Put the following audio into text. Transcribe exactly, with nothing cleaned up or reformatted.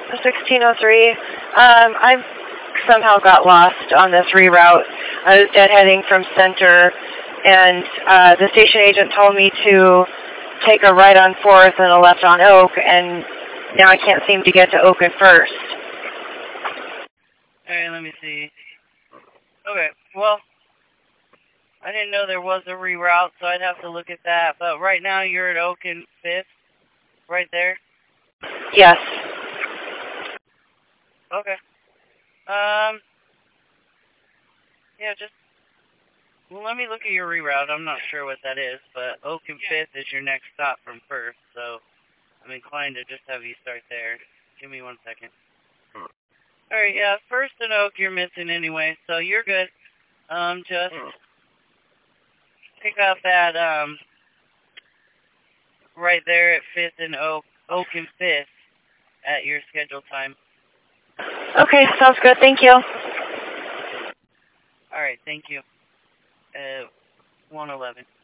sixteen oh three. Um, I somehow got lost on this reroute. I was deadheading from Center, and uh, the station agent told me to take a right on fourth and a left on Oak, and now I can't seem to get to Oak and First. Alright, let me see. Okay, well, I didn't know there was a reroute, so I'd have to look at that. But right now you're at Oak and Fifth, right there? Yes. Okay. Um, yeah, just, well, let me look at your reroute. I'm not sure what that is, but Oak and Fifth is your next stop from First, so I'm inclined to just have you start there. Give me one second. Alright, yeah, First and Oak you're missing anyway, so you're good. Um, just pick up that, um, right there at Fifth and Oak, Oak and Fifth at your scheduled time. Okay, sounds good. Thank you. Alright, thank you. Uh, one eleven.